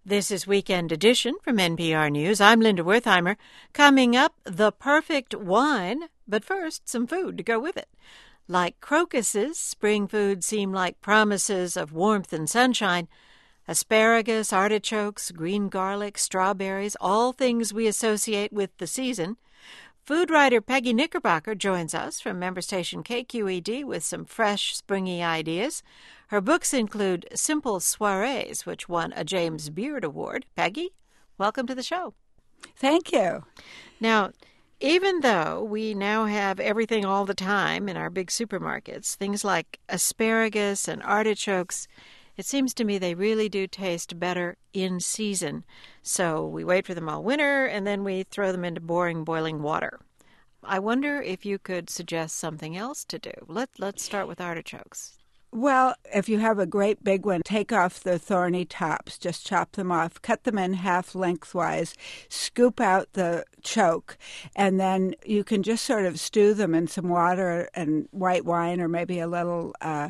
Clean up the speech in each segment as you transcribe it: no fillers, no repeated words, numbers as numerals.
This is Weekend Edition from NPR News. I'm Linda Wertheimer. Coming up, the perfect wine, but first, some food to go with it. Like crocuses, spring foods seem like promises of warmth and sunshine. Asparagus, artichokes, green garlic, strawberries, all things we associate with the season. Food writer Peggy Knickerbocker joins us from member station KQED with some fresh, springy ideas. Her books include Simple Soirees, which won a James Beard Award. Peggy, welcome to the show. Thank you. Now, even though we now have everything all the time in our big supermarkets, things like asparagus and artichokes, it seems to me they really do taste better in season. So we wait for them all winter, and then we throw them into boiling water. I wonder if you could suggest something else to do. Let's start with artichokes. Well, if you have a great big one, take off the thorny tops, just chop them off, cut them in half lengthwise, scoop out the choke, and then you can just sort of stew them in some water and white wine or maybe a little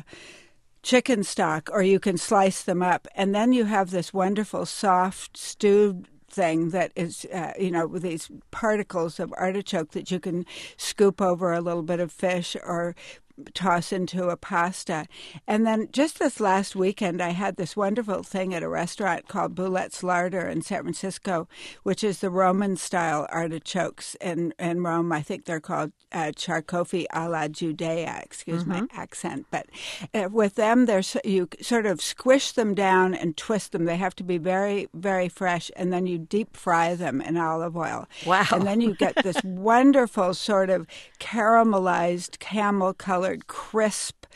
chicken stock, or you can slice them up. And then you have this wonderful soft stewed thing that is, with these particles of artichoke that you can scoop over a little bit of fish or toss into a pasta. And then just this last weekend, I had this wonderful thing at a restaurant called Boulette's Larder in San Francisco, which is the Roman-style artichokes in Rome. I think they're called charcofi alla Judea, excuse my accent. But with them, you sort of squish them down and twist them. They have to be very, very fresh, and then you deep fry them in olive oil. Wow. And then you get this wonderful sort of caramelized, camel-colored, crisp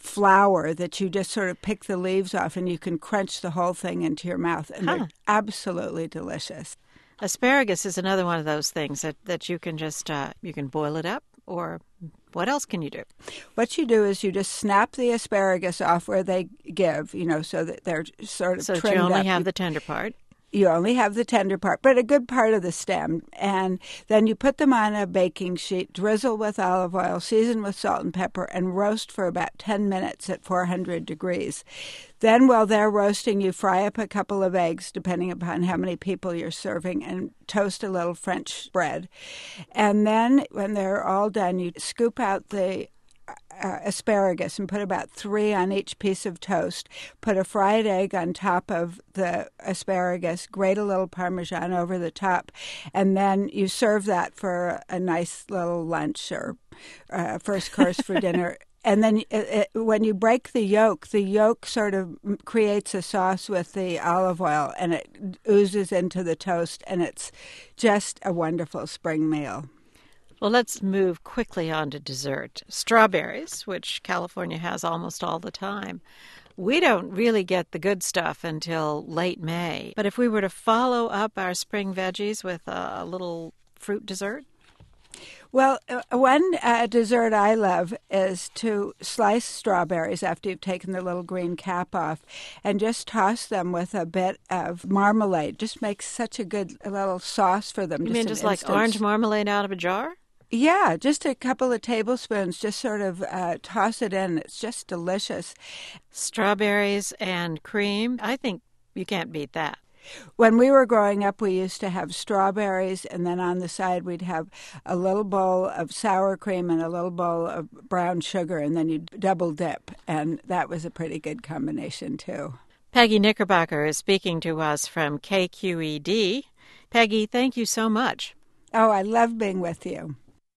flour that you just sort of pick the leaves off, and you can crunch the whole thing into your mouth, and they're absolutely delicious. Asparagus is another one of those things that you can just you can boil it up, or what else can you do? What you do is you just snap the asparagus off where they give, so that they're sort of trimmed up. So you only have the tender part. You only have the tender part, but a good part of the stem. And then you put them on a baking sheet, drizzle with olive oil, season with salt and pepper, and roast for about 10 minutes at 400 degrees. Then while they're roasting, you fry up a couple of eggs, depending upon how many people you're serving, and toast a little French bread. And then when they're all done, you scoop out the asparagus and put about 3 on each piece of toast. Put a fried egg on top of the asparagus, grate a little Parmesan over the top, and then you serve that for a nice little lunch or first course for dinner. And then when you break the yolk sort of creates a sauce with the olive oil, and it oozes into the toast, and it's just a wonderful spring meal. Well, let's move quickly on to dessert. Strawberries, which California has almost all the time. We don't really get the good stuff until late May. But if we were to follow up our spring veggies with a little fruit dessert? Well, one dessert I love is to slice strawberries after you've taken the little green cap off and just toss them with a bit of marmalade. Just makes such a good little sauce for them. You mean just like orange marmalade out of a jar? Yeah, just a couple of tablespoons, just sort of toss it in. It's just delicious. Strawberries and cream, I think you can't beat that. When we were growing up, we used to have strawberries, and then on the side we'd have a little bowl of sour cream and a little bowl of brown sugar, and then you'd double dip, and that was a pretty good combination, too. Peggy Knickerbocker is speaking to us from KQED. Peggy, thank you so much. Oh, I love being with you.